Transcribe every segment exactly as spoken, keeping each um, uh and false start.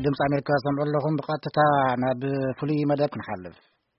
ድምጽ አሜሪካ ሰምዑ ለኹም ብቀጥታ ናብ ፍሉይ መደብ ክንሓልፍ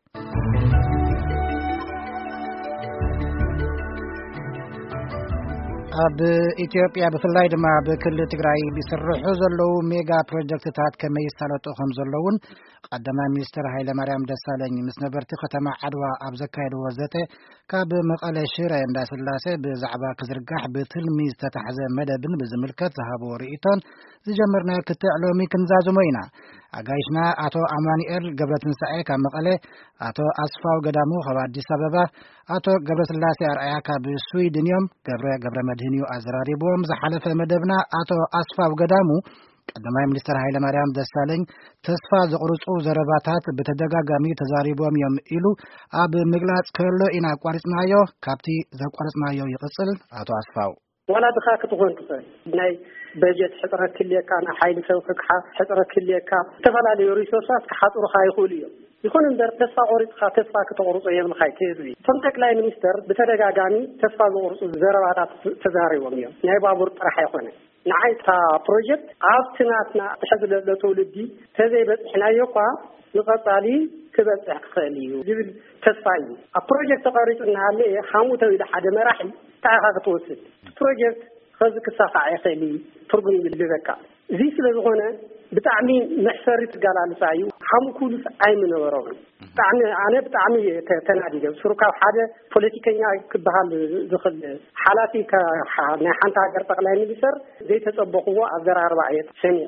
ኣብ ኢትዮጵያ ብፍላይ ድማ ብክልል ትግራይ ቢስርሑ ዘለው ሜጋ ፕሮጀክትታት ከመይ ይሳለጡ ከም ዘለውን ቀዳማይ ሚኒስትር ሃይለማርያም ደሳለኝ ምስ ነበርቲ ከተማ ዓድዋ ኣብ ዘካየድዎ ዘተ ካብ መቐለ ሽረ እንዳስላሴ ብዛዕባ ክዝርጋሕ ብትልሚ ዝተታሕዘ መደብን ብዝምልከት ዝሃብዎ ርእይቶን ዝጀመርና ክትዕ ሎሚ ክንዛዝሞ ኢና አጋይሽና አቶ አማኑኤል ገብረትንሳኤ ካብ መቐለ አቶ አስፋው ገዳሙ ካብ አዲስ አበባ አቶ ገብረስላሴ አርአያ ካብ ስዊድን እዮም ገብረ ገብረ መድህንዩ አዘራሪቦም ዝሓለፈ መደብና አቶ አስፋው ገዳሙ ቀዳማይ ሚኒስትር ሃይለማርያም ደሳለኝ ተስፋ ዘቁርጹ ዘረባታት በተደጋጋሚ ተዛሪቦም እዮም ኢሉ ኣብ ምግላጽ ከሎ ኢና ቋርጽናዮ ካብቲ ዘቋርጽናዮ ይቅጽል አቶ አስፋው ولا دخاك تكون تقول ناي بجت حضر كليكا انا حيل سوقك حضر كليكا تفعل ريسورسات كحضر خاي خوليو يكون اندر تسفا قريت خا تسفا كتقرص يم خاي تيزي فنتك لاي مينستر بتدغاغاني تسفا قرص زربات تزاريوم يم ناي بابور طرح يكون نعيتا بروجكت عافتناتنا تحدد لتولدي تزي بحنايوقا نقطالي كبصح خليو جبل تسفاي البروجكت تقريتنا عليه حاموتو الى حد مراحل تعاقد توصل بروجكت خذك الصفع يخلي ترغم بالذكاء زي سلازغونه بتعمي محفرت قال على سايو حم كل اي من وراهم طعم انا بتعمي تنادي شركه حاجه بوليتيكيا كبحال دخل حالاتي ك حانتا هاجر طقلاي مينستر زي تطبقوا ازرار بعيت سميه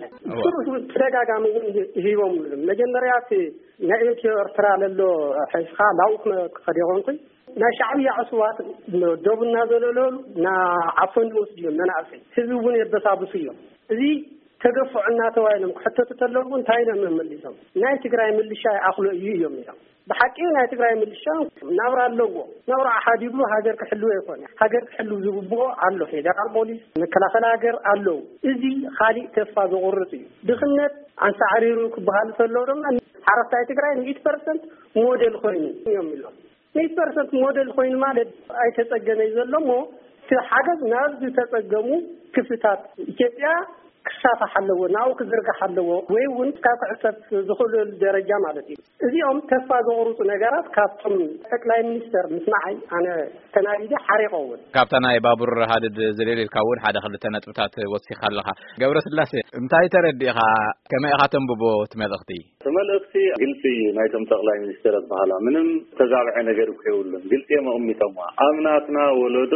تدغاغام هيوم مجمريات نايت ارترا للو حيخا لاوك قديونكم نا شعبي عصوات دوبنا زلولول نا عفن وسديو نا عفن حزبون يبسابسيو زي تغفعنا تويلم حتى تتلون تاينا من مليسم ناي تግራይ ምልሻ አخلو እዩ እዮም ይላል بحقي ناي تግራይ ምልሻ ናብራ አለዎ ናብራ አሐዲቡ ሀገር ከሕሉ ይኮን ሀገር ከሕሉ ዝግቦ አሎ ፌደራል ፖሊስ መከላከላ ሀገር አሎ እዚ ኻሊ ተስፋ ዝቆርጥ እዩ ድኽነት አንሳዕሪሩ ክበሃል ተሎ ደማ ሓረስታይ ትግራይ መቶ ፐርሰንት ሞዴል ኮይኑ እዮም ይላል መቶ ፐርሰንት ሞዴል ኮይኑ ማለት አይተጸገነ ይዘለሞ حاجز ناس تتقدمو كفتات ኢትዮጵያ ክሳፋ حلو ናው ክዝርጋ حلو ወይ ውን ካዕሰት ዝኽሉ ደረጃ ማለት እዩ እዚኦም ተስፋ ዝቆርጹ ነገራት ካብቶም ጠቅላይ ሚኒስተር ምስማዓይ አነ ተናዲደ ሓሪቆውን ካፕታናይ ባቡር ሃድድ ዝለሌል ካውን ሓደ ክልተ ነጥብታት ወሲኻ ኣለኻ ገብረስላሴ እንታይ ተረዲኻ ከመይ ኢኻ ተንብቦ ትመልእኽቲ ተመልእኽቲ ግልጽ ናይቶም ጠቅላይ ሚኒስተር በኋላ ምንም ተዛብዐ ነገር ከይውልን ግልጽ የመኡሚቶም አምናትና ወለዶ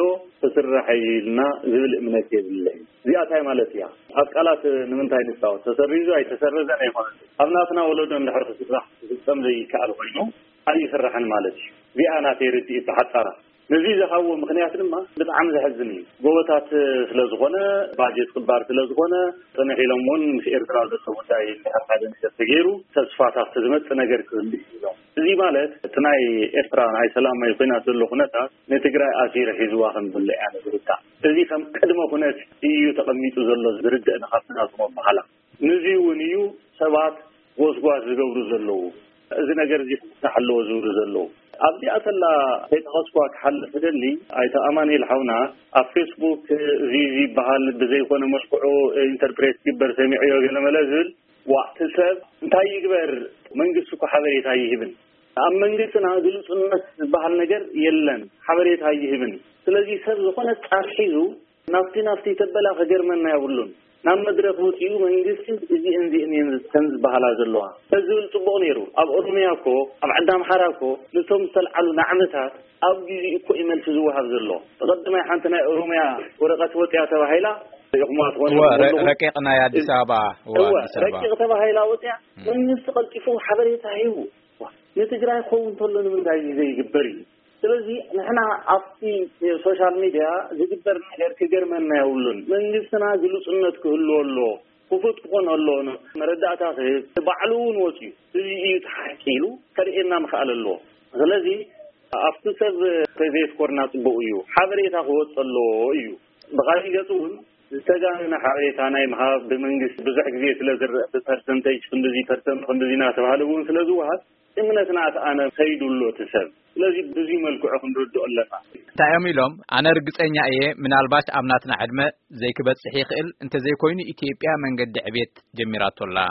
ተስራሐይልና ዝብል እምነት የብለይ ዚያታይ ማለት ያ አቃላት ንምንታይ ንስታው ተሰሪዙ አይ ተሰረዘን አይሆን አብናትና ወለዶ እንደሕርፍ ስራሕ ተምዘይ ካል ኮይኑ አይ ይስራሕን ማለት ዚያና ተይርቲ ተሐጣራ ነዚ ዘሃው ምክንያት ድማ በጣም ዘሕዝኒ ጎበታት ስለዝኾነ ባጀት ክባር ስለዝኾነ ተነሂለሞን ኤርትራ ዘተወታይ ለሐዳን ተገይሩ ተስፋታት ዝመጽ ነገር ክህሉ ይለው እዚ ማለት ትናይ ኤርትራ አይ ሰላም ይፈና ዘሎ ሁነታ ነትግራይ አሲር ሒዝዋ ከም ብለ ያለ ዝርታ እዚ ከም ቀድሞ ሁነት እዩ ተቀሚጡ ዘሎ ዝርድእና ካብና ዝሞ በኋላ ነዚ ወንዩ ሰባት ወስጓዝ ዝገብሩ ዘለው እዚ ነገር እዚ ተሐልዎ ዝውሩ ዘለው አብዲ አተላ ተተኸስኳ ከሐልፍ ደሊ አይተ አማኑኤል ሐውና ኣብ ፌስቡክ ዚዚ በሃል በዘይኮነ መልክዑ ኢንተርፕሬት ይበር ሰሚዕዮ ገለመለዝል ወቅትሰብ እንታይ ይግበር መንግስቱ ከሐበሬታ ይህብን ኣብ መንግስትና ግልጽነት በሃል ነገር የለን ሐበሬታ ይህብን ስለዚህ ሰብ ዝኾነ ጻርሒዙ ናፍቲ ናፍቲ ተበላ ከገርመና ያብሉን ናብ መድረክ ወጥዩ መንግስት እዚ እንዚ እኔን ተንዝ በኋላ ዘለዋ ተዝብል ጽቡቕ ነይሩ ኣብ ኦሮሚያኮ ኣብ ዓዳም ሓራኮ ንቶም ተልዓሉ ናዕመታት ኣብ ግዜ እኮ ኢመልስ ዝወሃብ ዘሎ ተቀድማይ ሓንቲ ናይ ኦሮሚያ ወረቀት ወጥያ ተባሂላ ይኹማት ወን ረቂቅና የአዲስ አበባ ወአዲስ አበባ ረቂቅ ተባሂላ ወጥያ መንግስት ቀልጢፉ ሓበሬታ ሂቡ ንትግራይ ኮን ተሎ ንምንታይ ዘይግበር ስለዚህ ንሕና ኣብቲ ሶሻል ሚዲያ ዝግበር ነገር ከገርመና ያውሉን መንግስትና ግልጽነት ክህልወሎ ክፉት ክኾን ኣለዎ መረዳእታ ባዕሉን ወፅዩ እዚ እዩ ተሓኪሉ ከርእየና ምኽኣል ኣለዎ ስለዚህ ኣብቲ ሰብ ተዘይት ኮርና ጽቡቕ እዩ ሓበሬታ ክወፅሎ እዩ ብኻሊ ገጹን ዝተጋነነ ሓበሬታ ናይ ምሃብ ብመንግስት ብዙሕ ግዜ ስለዝርአ ብፐርሰንቴጅ ክንደዚ ፐርሰንት ክንደዚ እናተባህለ እውን ስለዝወሃብ እምነትና ኣነ ከይዱሎ ተሰብ ስለዚህ ብዙ መልኩ ክንርዶ ኣለና ታያሚሎም ኣነ ርግጸኛ እየ ምናልባት አምናትና ዕድመ ዘይክበጽሕ ይኽእል እንተ ዘይኮይኑ ኢትዮጵያ መንገዲ ዕቤት ጀሚራቶላ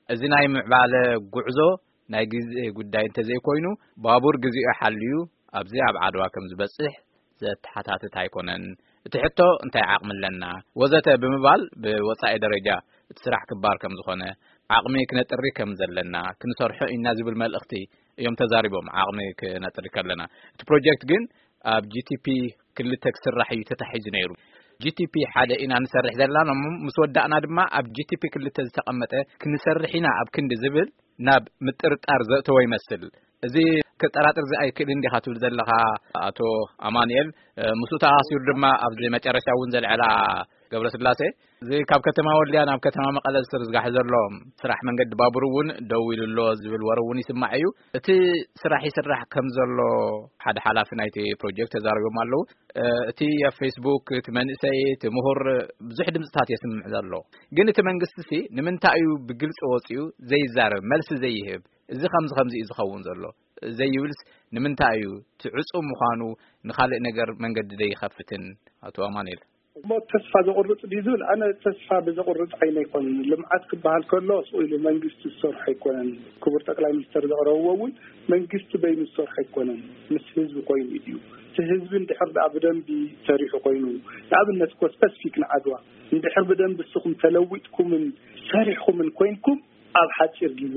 እዚ ናይ ምዕባለ ጉዕዞ ናይ ግዜ ጉዳይ እንተዘይ ኮይኑ ባቡር ግዜኡ ሓልዩ ኣብዚ ኣብ ዓድዋ ከም ዝበጽሕ ዘተሓታተት ኣይኮነን እቲ ሕቶ እንታይ ዓቕሚ ኣለና ወዘተ ብምባል ብወጻኢ ደረጃ እቲ ስራሕ ክባር ከም ዝኾነ ዓቕሚ ክነጥሪ ከም ዘለና ክንሰርሖ ኢና ዝብል መልእኽቲ እዮም ተዛሪቦም ዓቕሚ ክነጥሪ ከለና እቲ ፕሮጀክት ግን ኣብ ጂቲፒ ክልተ ክስራሕ እዩ ተታሒዙ ነይሩ ጂቲፒ ሓደ ኢና ንሰርሕ ዘለና ምስ ወዳእና ድማ ኣብ ጂቲፒ ክልተ ዝተቐመጠ ክንሰርሕ ኢና ኣብ ክንዲ ዝብል ናብ ምጥርጣር ዘእተወ ይመስል እዚ ከጠራጥር ዘይ ክልን ዲኻ ትብል ዘለኻ ኣቶ ኣማኑኤል ሙሱታ ኣሲር ድማ ኣብ መጨረሻ እውን ዘልዕላ ገብረስላሴ እዚ ካብ ከተማ ወልድያ ናብ ከተማ መቐለ ስር ዝጋሕ ዘሎ ስራሕ መንገዲ ባቡር እውን ደው ኢሉሎ ዝብል ወረ እውን ይስማዕ እዩ እቲ ስራሕ ይስራሕ ከም ዘሎ ሓደ ሓላፊ ናይቲ ፕሮጀክት ተዛሪቦም ኣለዉ እቲ ኣብ ፌስቡክ እቲ መንእሰይ እቲ ምሁር ብዙሕ ድምፅታት የስምዕ ዘሎ ግን እቲ መንግስቲ ንምንታይ እዩ ብግልጽ ወፂኡ ዘይዛረብ መልሲ ዘይህብ እዚ ከምዚ ከምዚ እዩ ዝኸውን ዘሎ ዘይብልስ ንምንታይ እዩ ትዕጹም ምዃኑ ንኻልእ ነገር መንገዲ ዘይኸፍትን ኣቶ ኣማኑኤል ሞ ተስፋ ዘቁርጥ ዲዝብል ኣነ ተስፋ በዘቁርጥ ዓይነ ይኮን ልምዓት ክበሃል ከሎ ስኢሉ መንግስቲ ዝሰርሖ ኣይኮነን ክቡር ጠቅላይ ሚኒስትር ዘቕረብዎውን መንግስቲ በይኑ ዝሰርሖ ኣይኮነን ምስ ህዝቢ ኮይኑ እዩ እቲ ህዝቢ እንድሕር ዳ ብደንቢ ሰሪሑ ኮይኑ ንኣብነት እኮ ስፔሲፊክ ንዓድዋ እንድሕር ብደንቢ ንስኹም ተለዊጥኩምን ሰሪሕኩምን ኮይንኩም ኣብ ሓፂር ግዜ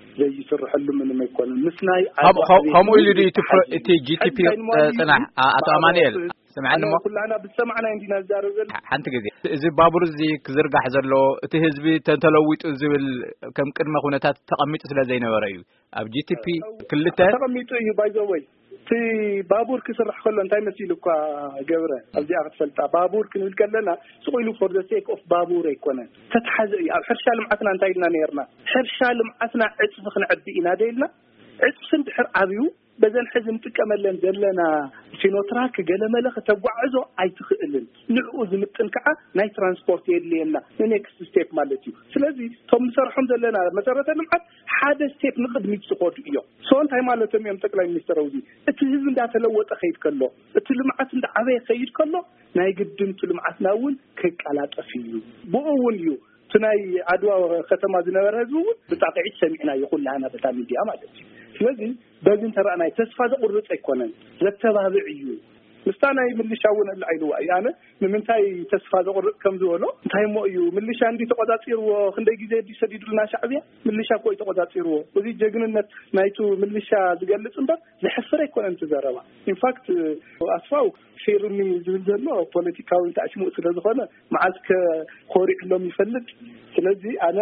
ዘይስርሐሉ ምንም ኣይኮነን ምስናይ ከምኡ ኢሉ እቲ ጂቲፒ ጽናሕ ኣቶ ኣማኑኤል سمعنا مو كلنا بسمعنا عندنا زارزل حنت جزي إذا بابور زي كزرقة حزلو تهزبي تنتلويت زبل كم كلمة خونتات تقميت سلا زينة ورأيو أب جي تي بي كلته تقميت إيه باي ذا واي في بابور كسر حقول أنتي مسيلو كا جبرة أبدي أخذ فلتا بابور كنقول كلنا سويلو for the sake of بابور يكونه تتحز حرشال معتنا أنتي لنا نيرنا حرشال معتنا عطف خن عبي إناديلنا عطف سند حر عبيو بزن حزم تكملن زلنا سينوتراك جلملخ تبعزو أي تخيلن نعوز متنكعة ناي ترانسبورت يلينا next step مالتي سلازي ثم صرحهم زلنا مسارة المعت حدا step نقد ميت سقوط إياه صون تاي مالتهم يوم تكلم مستر وزي التهزم ده تلوت أخيد كله التلمعات ده عبيه خيد كله ناي قدم تلمعات ناول كك على تفيو بقول يو تناي عدوى ختمة زنبر هزول بتعقيد سمعنا يقول لنا بتعميديا مالتي ስለዚህ በዚህ ተራናይ ተስፋ ዘቁርጥ አይኮነን ለተባብዕዩ ምስታናይ ምልሻውን አይልዋ ያነ ምንታይ ተስፋ ዘቁርጥ ከም ዝወሎ እንታይ ሞዩ ምልሻ እንዲ ተቆጣጣሪዎ ክንደይ ጊዜ ዲሰዲዱልና ሻዕቢያ ምልሻ ቆይ ተቆጣጣሪዎ እዚ ጀግንነት ናይቱ ምልሻ ዝገልጽ እንበር ዝሕፍር አይኮነን ተዘረባ ኢን ፋክት አስፋው ፌርኒ ዝብል ዘሎ ፖለቲካዊ ታሽሙ ስለዝኾነ ማዓስከ ኮሪክሎም ይፈልጥ ስለዚህ አነ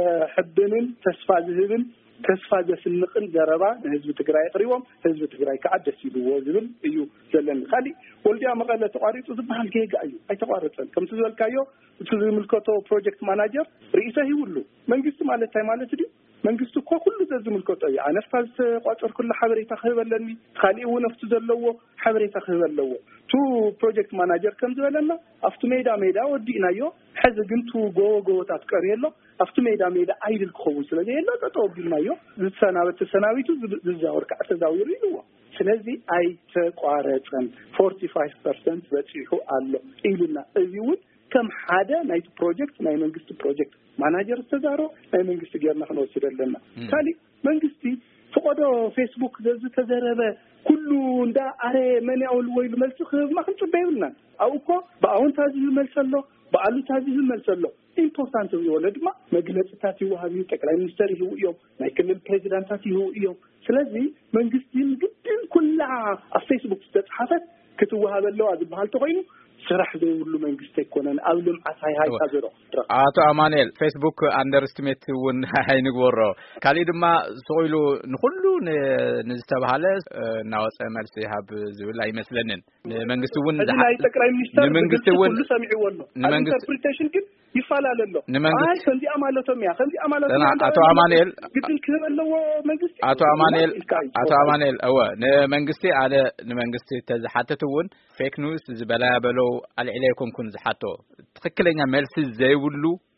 ዘሕብንን ተስፋ ዝህብን ተስፋ ዘስንቅን ዘረባ ህዝብ ትግራይ ቅሪቦም ህዝብ ትግራይ ከዓደስ ይልዎ ዝብል እዩ ዘለን ካሊ ወልዲያ መቀለ ተቋሪጡ ዝባል ጌጋ እዩ ኣይተቋረፀን ከም ትዘልካዮ እቲ ዝምልከቶ ፕሮጀክት ማናጀር ርእሰ ይውሉ መንግስት ማለት ታይ ማለት ዲ መንግስት እኮ ሁሉ ዝምልከቶ እዩ ኣነፍታዝ ተቋፀር ኩሉ ሓበሬታ ክህበለኒ ካሊ ወነፍቱ ዘለዎ ሓበሬታ ክህበለዎ ቱ ፕሮጀክት ማናጀር ከም ዝበለና ኣፍቱ ሜዳ ሜዳ ወዲናዮ ሕዚ ግን ቱ ጎ ጎታት ቀርየሎ ኣፍቱ ሜዳ ሜዳ አይድል ክኸውን ስለዚህ የለ ተጠውቢልናዮ ዝሰናበት ሰናዊቱ ዝዛወር ካዕተ ዛዊሩ ይልዎ ስለዚህ አይ ተቋረፀን forty-five percent በጽሑ አለ ኢሉና እዚው ከም ሓደ ናይት ፕሮጀክት ናይ መንግስት ፕሮጀክት ማናጀር ተዛሮ ናይ መንግስት ገርና ክንወስደለና ካሊ መንግስቲ ፍቆዶ ፌስቡክ ዘዝ ተዘረበ ኩሉ እንዳ አሬ መን ያውል ወይል መልስኽ ማክን ጽበይልና አውኮ በአውንታዚ መልሰሎ በአሉታዚ መልሰሎ ኢምፖርታንት ወለድማ መግለጽታት ይወሃቢ ጠቅላይ ሚኒስትር ይሁ እዮም ናይ ክልል ፕሬዝዳንታት ይሁ እዮም ስለዚህ መንግስቲን ግድን ኩላ ኣብ ፌስቡክ ተጻሕፈት ክትወሃበለው አዝባል ተቆይኑ ስራሕ ዘይብሉ መንግስት ይኮነን ኣብ ልምዓት ሃይ ሃይ ታዘሮ ኣቶ ኣማኑኤል ፌስቡክ አንደርስቲሜት ውን ሃይ ንግወሮ ካሊ ድማ ሰቆይሉ ንኩሉ ንዝተባሃለ ናወፀ መልሲ ሃብ ዝብል ኣይመስለንን መንግስት ውን ናይ ጠቅላይ ሚኒስትር መንግስት ውን ሁሉ ሰሚዕዎ ነው ኢንተርፕሪቴሽን ግን ይፋላለሎ አይ ከንዲ አማለቶም ያ ከንዲ አማለቶም አቶ አማኑኤል ግድን ክህበለዎ መንግስት አቶ አማኑኤል አቶ አማኑኤል አወ ንመንግስቲ አለ ንመንግስቲ ተዝሓተቱውን ፌክ ኒውስ ዝበላ በለው አልዕለይኩም ኩን ዝሓቶ ትክክለኛ መልስ ዘይብሉ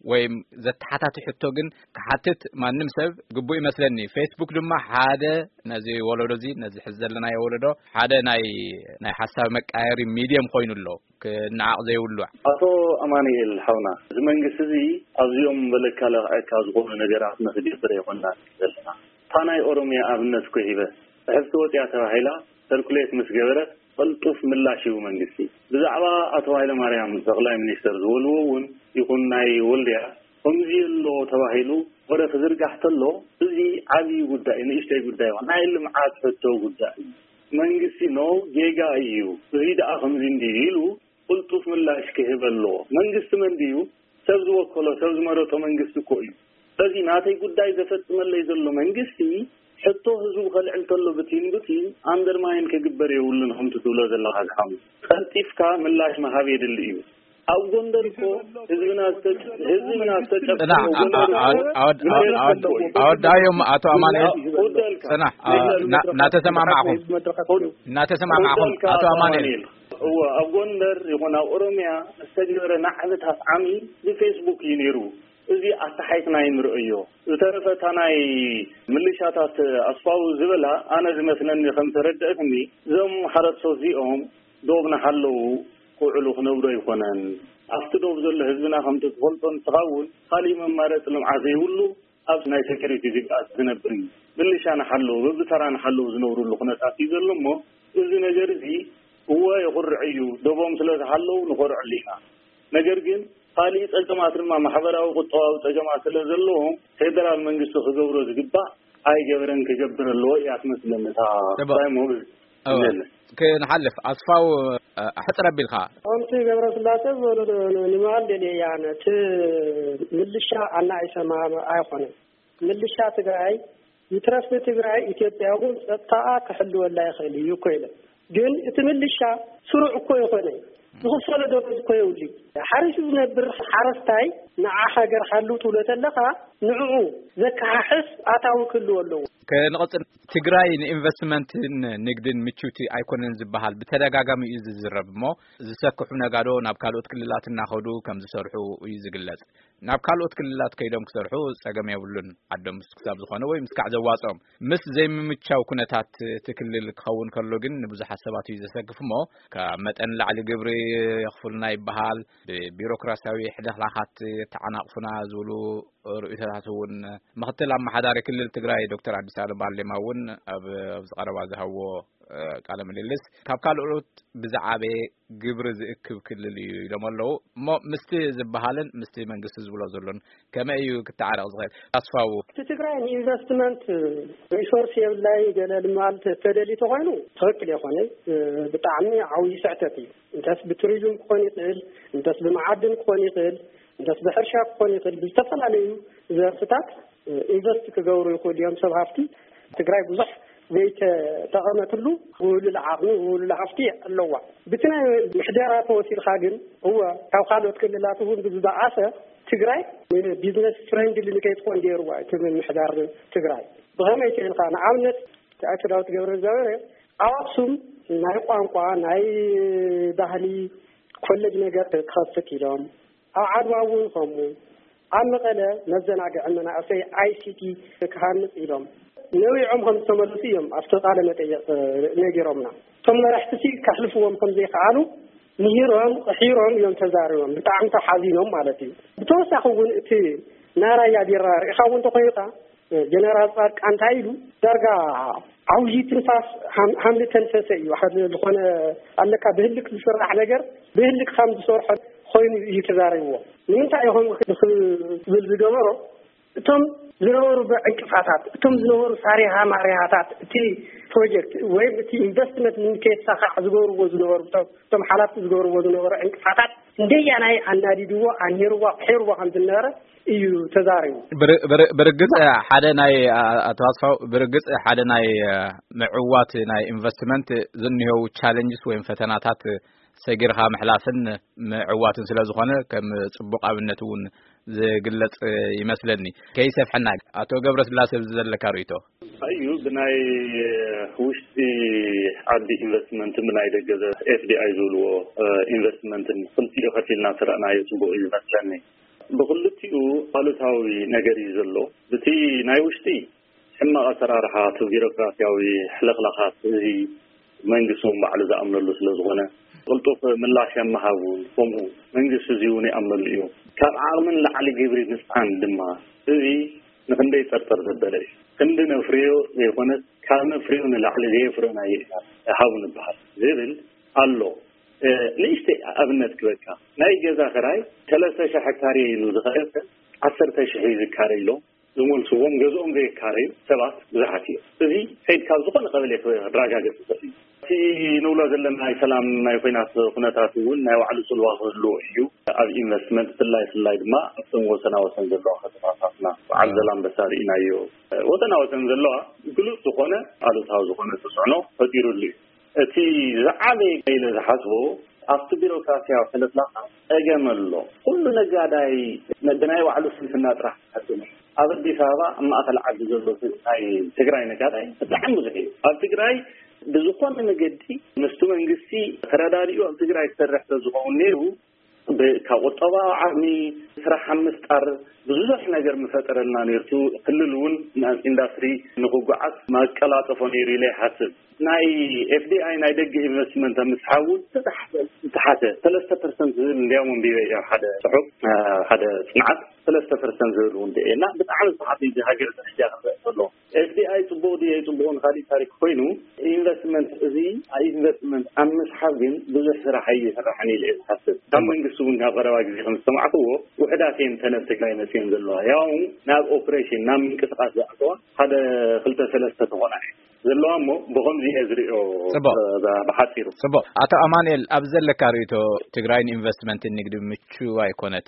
ወይም ዘተሓታት ሕቶ ግን ከሓትት ማንም ሰብ ግቡእ ይመስለኒ ፌስቡክ ድማ ሓደ ነዚ ወለዶዚ ነዚ ሕዘለና የወለዶ ሓደ ናይ ናይ ሓሳብ መቃየሪ ሚድየም ኮይኑሎ ክናዓቅ ዘይብሉ አቶ አማኑኤል ሓውና ዝመንግስት እዚ አዝዮም በለካለ አካዝ ዝኾኑ ነገራት መስዲብረ ይሆና ዘለና ታናይ ኦሮሚያ አብነት ኮይበ ሕፍቶ ወጥያ ተባሂላ ሰርኩሌት መስገበረ قلطف ملاشيو መንግስቲ ብዛዕባ አቶ ኃይለ ማርያም ጠቅላይ ሚኒስትር ዝወልውን ይኹን ናይ ወልዲያ ከምዚሎ ተባሂሉ ወደ ተዝርጋሕተሎ እዚ ዓቢ ጉዳይ ንእሽተይ ጉዳይ ናይ ልምዓት ሕቶ ጉዳይ መንግስቲ ነው ጌጋ እዩ ሪዳ ከምዚ እንዲሉ قلطف ملاሽ ከህበሎ መንግስት መንዲዩ ሰብ ዝወከሎ ሰብ ዝመረጦ መንግስት እኮ እዩ እዚ ናተይ ጉዳይ ዘፈጽመለይ ዘሎ መንግስቲ حتى هزو خلع التلو بتين بتين عندر ما إنك جبر يقولن هم تقولوا ذا الله حام خلتيف كا ملاش ما هذي اللي أو جندركو هزنا استج هزنا استج لا أود أود أود دايم أتو أمانة سنة ناتسمع معهم ناتسمع معهم أتو أمانة هو أو جندر يكون أوروميا استجبر نحذتها عمي بفيسبوك ينيرو እዚ አስተሐይትና ይምርአዮ ዝተረፈታናይ ምልሻታት አስፋው ዝበላ አነ ዝመስለኒ ከም ተረድእትኒ ዞም ሓረሶ ዚኦም ዶብና ሓለው ቁዕሉ ክነብሮ ይኮነን after ዶብ ዘሎ ህዝብና ከም ተፈልጦን ተኻውን ካሊ መማረጥ ልምዓት ዘይብሉ ኣብ ናይ ሴኩሪቲ ዝቃስ ዝነብር ምልሻና ሓለው በብተራና ሓለው ዝነብሩሉ ኩነታት ይዘሎሞ እዚ ነገር እዚ هو يقرعዩ ዶቦም ስለዝሓለው ንቆርዕሊና ነገር ግን قال يتجمعات ما محبرة وقطعة وتجمع سلزلهم فدرال منجس خزورو زجبا أي جبرن كجبر اللو يعتمد لمتها طيب هو كنحلف أصفاو حتى ربي الخاء أنت جبر سلاسة ولا نمال دنيا يعني ت ملشة أنا إسمع أيقونة ملشة تجاي يترسم تجاي يتبعون تاء كحلو ولا يخلي يقيل جن تملشة سرع كوي خني نخصله دوبز كويولي حارس نبر حارستاي نع حجر حلو تولتلقا نعو ذكا حس أتاو كله والله كنقص تجراي إنفستمنت نقدر متشوتي أيكونن زبحال بتلاقى ميز الزرب ما زسكحنا قالوا نبكالوت كللات ناخدو كم زسرحو ويزقلت نبكالوت كللات كيدهم كسرحو سجم يقولون عدم سكساب زخانة ويمسك عزواسهم مس زي متشاو كنتات تكلل خون كلوجن نبز حسابات يزسقف ما كمتن لعلي جبري يخفلنا يبحال بيروقراطياوي حدا لاحات تعناقفنا زولو رؤيتاتون مختل عم حدار كل التجراي دكتور عبد السلام بالماون اب زقربا زهو قال مللس كابكالوت بزعابه جبر زكب كل اللي لمالو مستي زبحالن مستي منجس زبلا زلون كما يو كتعرض صغير اصفاو تجراي انفستمنت ريسورس يبلاي قال المال تدلي تغينو تركل يخوني بطعمي عوي ساعتي انتس بتوريزم كون يقل انتس بمعادن كون يقل انتس بحرشا كون يقل بيتفل عليه زفتات انفست كجورو يقول يوم سبعفتي تجراي بزح بيت تقامت له والعقل والعفتي اللوا بتنا محدارات وسيل خاجن هو كاو خالوت كللاته بزعاسه تجراي بيزنس فريند اللي كيتكون ديروا كمن محدار تجراي بغما يتين قانا عامنت تاثرات جبر الزاويه اقسم ناي قانقا ناي دهلي كل ነገር ተከፍት ይላም አዓድዋውን ቆሙ አመቀለ መዘናገ አመና አሰይ አይሲቲ ከሃንጽ ይላም نوعهم هم تملسيهم أفتقال متى نجرمنا ثم راح تسيق كحلفهم كم زي قالوا نهيرهم حيرهم يوم تزارهم بتاعهم تحزينهم مالتي بتوسخون تي نارا يا ديرار إخوان تقيقة جنرال صار أنتايلو درجة عوجي تنفاس هم هم لتنفسي واحد لخنا قالك بهلك بسرعة نجر بهلك خمس صور خوين يتزاروا من تعيهم بالجمرة ثم زنور بانكفاءات ثم زنور ساريها ماريهاتات تي بروجكت وين تي انفستمنت من كيس ساخ زغور وزنور ثم حالات زغور وزنور انكفاءات እንደያ ናይ አንዳዲድዎ አንሄርዋ ሄርዋ አንድነረ እዩ ተዛሪው برجت حدا ناي اتواصفوا برجت حدا ناي معوات ناي انفستمنت زنيو تشالنجز وين فتناتات سجرها محلاسن معواتن ስለዝኾነ ከም ጽቡቕ ኣብነቱን ዝግለጽ ይመስለኒ ከይሰፍ حنا አቶ ገብረ ስላሴ ዘለካ ሪቶ አዩ ብናይ ውሽጢ ዓዲ ኢንቨስትመንት ምናይ ደገዘ ኤፍዲአይ ዝልዎ ኢንቨስትመንትን ፍልቲ ከፊልና ስራና ይጽቡቕ ይመስለኒ بقولتيو قالتاوي نجاري زلو بتي نايوشتي حما أسرارها تبيروقراطياوي حلقلقات زي منجسهم على ذا أمر الله سلزغنا قلتوا من لا شيء ما هون قوموا منجس زيوني أمر اليوم كان عالمن لعلي جبريل نسعان دما زي نخندي ترتر الدليل خندنا فريو يكون كان فريو لعلي جبريل ناي هاون البحر زين الله ليش أبنت كذا ناي جزا خراي ثلاثة شهكاري نزخرت عشرة شهيد كاريلو زمول سوون جزء من كاري سبعة زحاتي تزي هيد كازوقنا قبل يكوي دراجة جسدي في نولا زلنا هاي سلام ما يفيناس قناتاتون ما يوعلو سلوه لو يو أو investment بالله بالله ما ثم وسنا وسنزل الله خطفاتنا وعلى زلام بسار إنايو وسنا وسنزل الله يقولوا سخونة على تهاو سخونة تسعنو فديروا لي تي زعامي إلى زحاسبو أفتبرو كافيا وثلاث لقاء أجمل له كل نجاداي ندناي وعلو سنسنا راح حتى أبدي فهذا أما أكل عجز الرسول أي تجري نكاday تحمل زكي أتجري بزقون من جدي مستوى إنجليزي خرداري أو تجري ترح بزقون نيرو بكوطبا عمي سرح مستر بزوج نجار مفتر لنا نيرتو كللون ناس إندستري نقوقعت ما كلا تفونيري له حسب ناي إف دي آي ناي دق إنفستمنت مسحول تحت تحت ثلاثة بالمئة اليوم بيجي هذا صعب هذا صنعت ثلاثة بالمئة زلون ده لا بتعامل صحفي ده هاجر تحجار الله إف دي آي تبودي أي تبون خالي تاريخ فينو إنفستمنت زي أي إنفستمنت أم مسحولين بزح سرحية سرحني لإيه حسب تم ينقصون هذا واجد خمسة سمعتوه وحداتين تنفسك لين سين زلوا يوم ناب أوبريشن نام كسقات زعتوا هذا خلته ثلاثة توانا زلوامو بغمزي أزريو بحثيرو سبا أتا أمانيل أبزل لكاريتو تجراين إنفستمنت النقد متشو وايكونة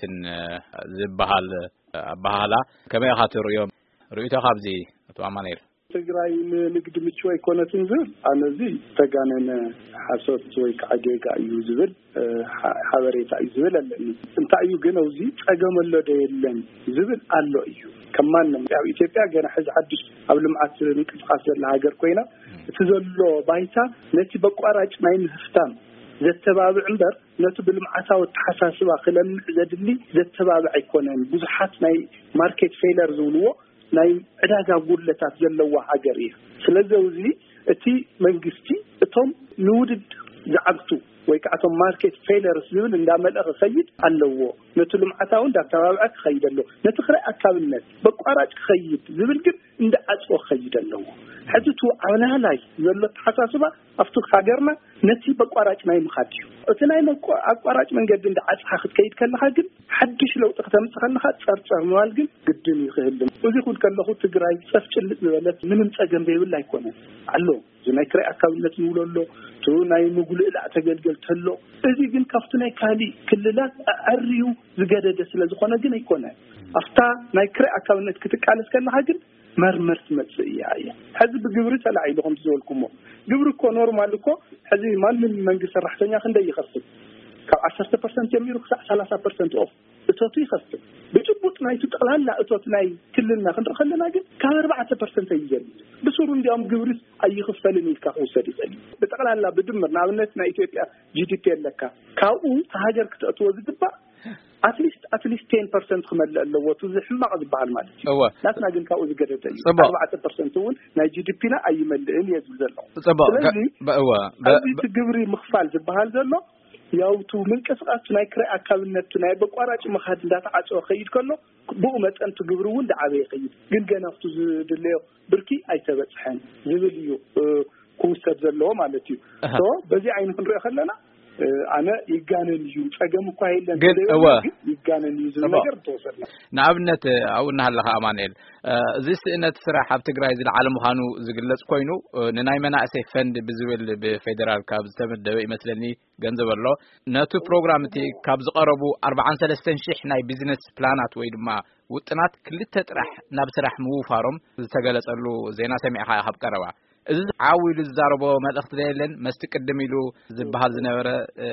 زبهال بهالا كما يخاطر يوم رؤيته خابزي أتا أمانيل تجراين نقد متشو وايكونة زل أنا زي تجانن حسوت زويك عجيك أيوزبل حواريت أيوزبل أنت أيو جنوزي أجمع الله ديلن زبل الله أيو كمان يعني إثيوبيا جانا حز حدش قبل ما أصير نكتقاس الهاجر كوينا تزلوا بايتا نتي بقارج ما ينهفتم ذات تباب عندر نتو بالمعتا والتحساس واخلن زدلي ذات تباب يكونن بزحات ناي ماركت فيلر زولو ناي عداغا غولتات زلوا حاجريه سلازوزي اتي منغستي اتم نودد زعبتو ويكعتم ماركت فيلرز زول اندامل خيد الله نتلم عتاون دا تبابعك خيد الله نتخرا اكابنت بقراج خيد زبل كن اند اصو خيد الله حدثو على لاي زلت حساسبا افتو خاغرنا نتي بقراج ماي مخاتيو اتناي اقراج منجد اند اصح خد كيد كلها كن حدش لو تختم تخنخ صرصر مال كن قدم يخدم وزي كل كلخو تግራይ صفچلت بلت منم صገም بيبل አይኮነ الله زناي كري اكابنت نولو تو ناي مغل الا تገልገል ተሎ እዚ ግን ካፍቱ ናይ ካሊ ክልላት አሪዩ ዝገደደ ስለዝኾነ ግን አይኮነ አፍታ ናይ ክሪ አካውነት ክትቃለስ ከለሃ ግን መርመርት መጽያ ያ ህዝብ ግብር ተላዒልኩም ዝወልኩሞ ግብር እኮ ኖርማል እኮ ህዝብ ማንም መንግስት ሰራሕተኛ ክንደ ይኸፍል ካብ عشرة بالمئة የሚሩ ثلاثين بالمئة ኦፍ እቶቱ ይኸፍል በጭቡጥ ናይ ተጠቅላላ እቶት ናይ ክልልና ክንረኸለና ግን ካብ أربعة بالمئة ይዘል بصور እንዲያም ግብርስ አይኸፈልን ይልካ ወሰድ ይጸል በጠቅላላ በድምር ናብነት ናይ ኢትዮጵያ ጂዲፒ ለካ ካኡ ሀገር ከተተወ ዝግባ at least at least ten percent خمل اللوت زحمق ዝባል ማለት እዩ ናትና ግን ካኡ ዝገደደ እዩ أربعة بالمئة ውን ናይ ጂዲፒ ና አይመልእን የዝብል ዘሎ ስለዚህ በእዋ ግብሪ ምኽፋል ዝባል ዘሎ ያውቱ ምንቀስቃስ ናይ ክራይ አካብነት ናይ በቋራጭ መኻድ እንዳተዓጽኦ ኸይድ ከሎ ብኡ መጠን ትግብሩ ወንድ ዓበይ ኸይድ ግን ገናፍቱ ዝድልዮ ብርኪ አይተበጽሐን ዝብል እዩ ኩውሰድ ዘለዎ ማለት እዩ ሶ በዚ አይን ክንሪኦ ከለና አነ ይጋነን እዩ ጸገም እኮ አይለን ግን እወ ይጋነን እዩ ዝብል ነገር ተወሰድና ንኣብነት አውና ሃለኻ አማኑኤል እዚ ስእነት ስራሕ ኣብ ትግራይ ዝለዓለ ምዃኑ ዝግለጽ ኮይኑ ንናይ መናእሰይ ፈንድ ብዝብል ብፌደራል ካብ ዝተመደበ ይመስለኒ ገንዘብ ኣሎ ነቱ ፕሮግራም እቲ ካብ ዝቀረቡ أربعة وثلاثين ሺህ ናይ ቢዝነስ ፕላናት ወይ ድማ ውጥናት ክልተ ጥራሕ ናብ ስራሕ ምውፋሮም ዝተገለጸሉ ዜና ሰሚዕኻ ካብ ቀረባ እዚ ዓዊሉ ዝዛረቦ መልእኽቲ ደየለን መስቲ ቅድም ኢሉ ዝበሃል ዝነበረ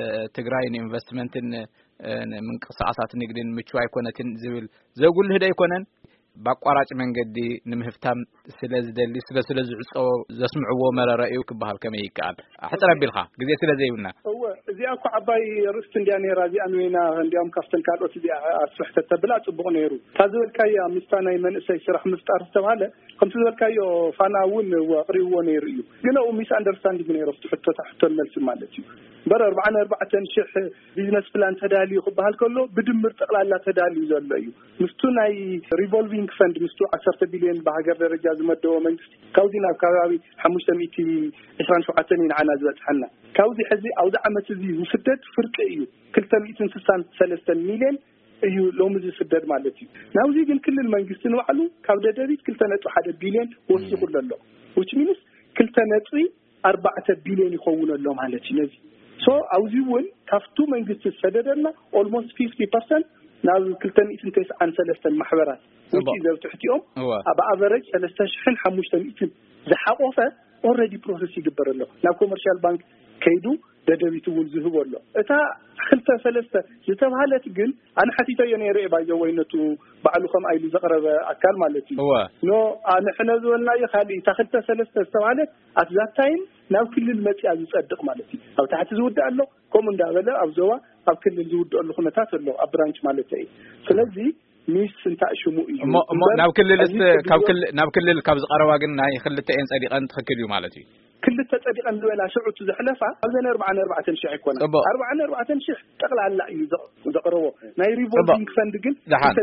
ትግራይን ኢንቨስትመንትን ምንቅስቃሳት ንግድን ምቹ አይኮነትን ዝብል ዘጉልህ ደ ይኮነን باقوراጭ መንገዲ ንምህፍታም ስለዝደሊ ስለ ስለዝዕጾ ዘስምዕዎ መረረዩ ክበሃል ከመይ ይካል አሕጽረ ቢልኻ ግዜ ስለዘይውና እወ እዚኣ እኮ ዓባይ ርስት እንዲያ ነራ እዚኣ ነይና እንዲያም ካፍተን ካልኦት እዚኣ አስፈሕተ ተብላ ጽቡቕ ነይሩ ታዝበልካያ ምስታናይ መንእሰይ ስራሕ ምፍጣር ተባለ ከምቲ ዝበልካዮ ፋናውን ወቅሪዎ ነይሩ እዩ ግን ኦ ሚስ አንደርስታንዲንግ ነይሩ ፍትሕቶ ታሕቶ መልስ ማለት እዩ በር አርባዕተ ሺህ ቢዝነስ ፕላን ተዳልዩ ክበሃል ከሎ ብድምር ጠቅላላ ተዳልዩ ዘሎ እዩ ምስቱ ናይ ሪቮልቪንግ ፈንድ ምስቱ عشرة ቢልዮን በሀገር ደረጃ ዝመደቦ መንግስት ካውዚ ናብ ከባቢ خمسمائة وعشرين وسبعة ንዓና ዝበፅሐና ካውዚ ሕዚ አውዚ ዓመት እዚ ዝስደድ ፍርቂ እዩ مئتين وستة وستين ሚልዮን እዩ ሎሚ ዝስደድ ማለት እዩ ናውዚ ግን ክልል መንግስት ንባዕሉ ካብ ደደቢት اثنين فاصلة واحد ቢልዮን ወሲኹ ዘሎ which means اثنين فاصلة أربعة ቢልዮን ይኸውን ኣሎ ማለት እዩ ነዚ so አውዚውን ካፍቱ መንግስት ሰደደና almost fifty percent ናብ اثنين فاصلة تسعة وثلاثين ማሕበራት which is ትሕቲኦም በአቨሬጅ ثلاثة آلاف وخمسمائة ዝሓቆፈ already process ይግበረሎ ናብ ኮመርሻል ባንክ ከይዱ ደደቢት ውን ዝህበሎ እታ اثنين ثلاثة ዝተባሃለት ግን አነ ሓቲቶ የነሪ ባይዘ ወይነቱ ባዕሉ ከም አይሉ ዘቀረበ አካል ማለት እዩ ኖ አነ ሕነዘና ይኻሊ እታ اثنين ثلاثة ዝተባሃለት at that time ናብ ክልል መጽያ ዝጸድቅ ማለት እዩ ኣብ ታሕቲ ዝውድእ ኣሎ ኮም እንዳበለ ኣብ ዞባ ኣብ ክልል ዝውድእ ኣሎ ኩነታት ኣሎ ኣብ ብራንች ማለት እዩ ስለዚ ሚስ እንታሽሙ እዩ ናብ ክልልስ ካብ ክልል ናብ ክልል ካብ ዝቀረባ ግን ናይ ክልተ ኤን ጸዲቀን ትክክል እዩ ማለት እዩ ክልተ ጸዲቀን ዝወላ ሽዑት ዝሕለፋ ኣብዘን أربعة ሺህ ይኮና أربعة ሺህ ጠቅላላ እዩ ዘቀረቦ ናይ ሪቮልቪንግ ፈንድ ግን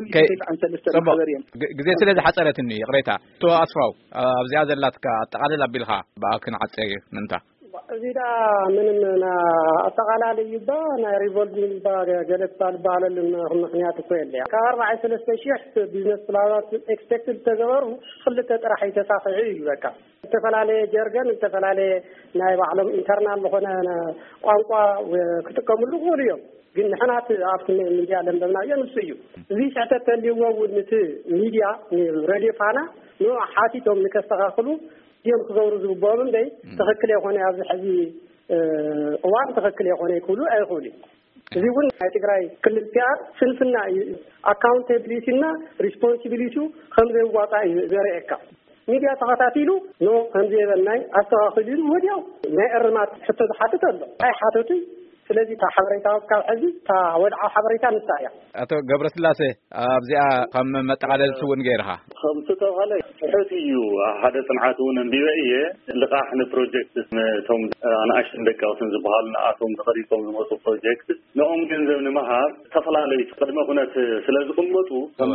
ግዜ ስለ ዝሓጸረትኒ ቅሬታ ቶ አስፋው ኣብዚያ ዘላትካ አጠቃለል አቢልኻ ባክን ዓጸይ ምንታ እዚዳ ምንም ና አጠቃላል ይባ ና ሪቮልቪንግ ባ ገለጻል ባለልን ምክንያት እኮ የለ ከ43 ሺህ ቢዝነስ ፕላናት ኤክስፔክትድ ተገበሩ ክልተ ጥራህ ይተሳፈዑ እዩ በቃ ተፈላለየ ጀርገን ተፈላለየ ናይ ባዕሎም ኢንተርናል ሆነ ቋንቋ ክትቀምሉ ቆልዮ ግን ንሕናት ኣብቲ ሚዲያ ለምደምና የምስዩ እዚ ሰዓተት ሊወውነት ሚዲያ ሬዲዮ ፋና ነው ሓቲቶም ንከስተኻኽሉ ዲም ክዘውሩ ዝግባሉ እንዴ ተኸክለ የሆነ ኣብዚ ሕዚ እዋን ተኸክለ የሆነ ይኩሉ አይኹሉ እዚ ውን ናይ ትግራይ ክልል ፒአር ስንፍና አካውንታቢሊቲ እና ሪስፖንሲቢሊቲ ከም ዘይዋጣ ዘርኤካ ሚዲያ ተኸታቲሉ ኖ ከምዚ የበልናይ አስተኻኽሉ ወዲያው ናይ እርማት ሕቶ ዝሓትት ኣሎ አይ ሓተቱ ስለዚህ ታሐበሬታ ካብ ሕዚ ታ ወድዓ ሓበሬታ ንሳያ አቶ ገብረስላሴ ኣብዚኣ ከም መጠቃለል ትውን ገይርኻ ከም ተተባለ ሕቲዩ ሓደ ጽንዓት ውን እንዲበየ ልቃሕን ፕሮጀክት ቶም ኣናእሽት ደቃውትን ዝበሃሉ ንኣቶም ተኸሪቶም ዝመፁ ፕሮጀክት ንኦም ገንዘብ ንምሃብ ተፈላለዩ ቅድመ ኩነት ስለዝቕመጡ ከም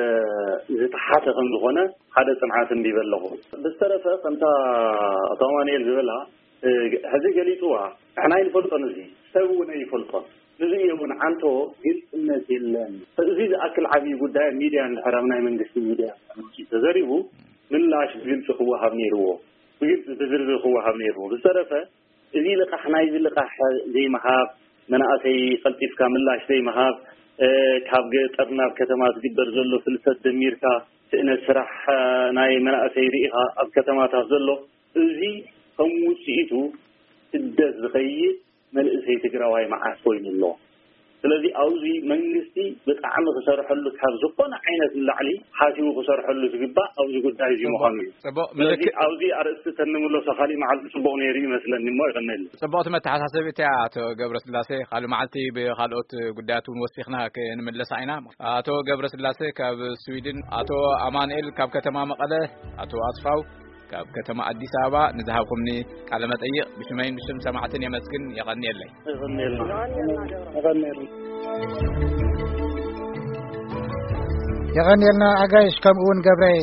ዝተሓተ ከም ዝኾነ ሓደ ጽንዓት እንዲበለኹ ብዝተረፈ ከምታ ኣቶ ማንኤል ዝበላ ሕዚ ገሊፅዋ እሕና ይንፈልጦን እዚ ሰብ ውን ይፈልጦን እዚ እውን ዓንቶ ግልጽነት የለን እዚ ዝኣክል ዓብይ ጉዳይ ሚድያ ንሕራም ናይ መንግስቲ ሚድያ ተዘሪቡ ምላሽ ግልጽ ክወሃብ ነይርዎ ግልጽ ዝዝርዝር ክወሃብ ነይርዎ ብዝተረፈ እዚ ልቃሕ ናይ ልቃሕ ዘይመሃብ መናእሰይ ቀልጢፍካ ምላሽ ዘይመሃብ ካብ ገጠር ናብ ከተማ ዝግበር ዘሎ ፍልሰት ደሚርካ ስእነት ስራሕ ናይ መናእሰይ ርኢኻ ኣብ ከተማታት ዘሎ እዚ ከም ውፅኢቱ ስደት ዝኸይድ መልእሰይ ትግራዋይ መዓስ ኮይኑ ኣሎ ስለዚ አውዚ መንግስቲ በጣም ክሰርሐሉ ካብ ዝኾነ ዓይነት ላዕሊ ሓሲቡ ክሰርሐሉ ዝግባእ አውዚ ጉዳይ እዚ ምዃኑ ስለዚ አውዚ አርእስቲ ተንምሎ ሰኻሊ መዓልቲ ጽቡቕ ነይሩ ይመስለኒ ሞ ይቀነል ጽቡቕቲ መተሓሳሰቢት አቶ ገብረስላሴ ካሊ መዓልቲ ብኻልኦት ጉዳያት ወሲኽና ክንምለስ ኢና አቶ ገብረስላሴ ካብ ስዊድን አቶ አማኑኤል ካብ ከተማ መቐለ አቶ አስፋው ካብ ከተማ አዲስ አበባ ንዝሃብኩምኒ ቃለ መጠይቅ ብሽመይ ንሽም ሰማዕትን የመስግን የቀኒየለይ የቀኒየልና አጋይሽ ከምኡን ገብረ